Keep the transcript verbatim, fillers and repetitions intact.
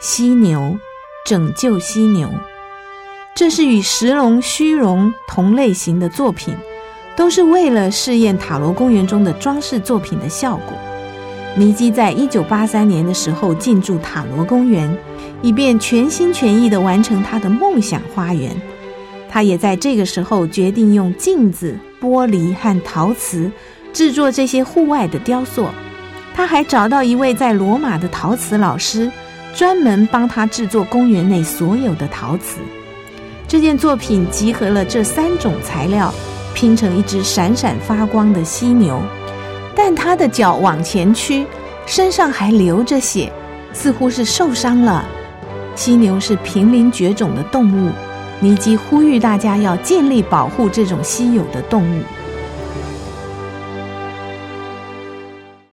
犀牛，拯救犀牛。这是与石龙、虚荣同类型的作品，都是为了试验塔罗公园中的装饰作品的效果。尼基在一九八三年的时候进驻塔罗公园，以便全心全意地完成他的梦想花园。他也在这个时候决定用镜子、玻璃和陶瓷制作这些户外的雕塑。他还找到一位在罗马的陶瓷老师，专门帮他制作公园内所有的陶瓷。这件作品集合了这三种材料，拼成一只闪闪发光的犀牛，但它的脚往前屈，身上还流着血，似乎是受伤了。犀牛是濒临绝种的动物，尼基呼吁大家要尽力保护这种稀有的动物。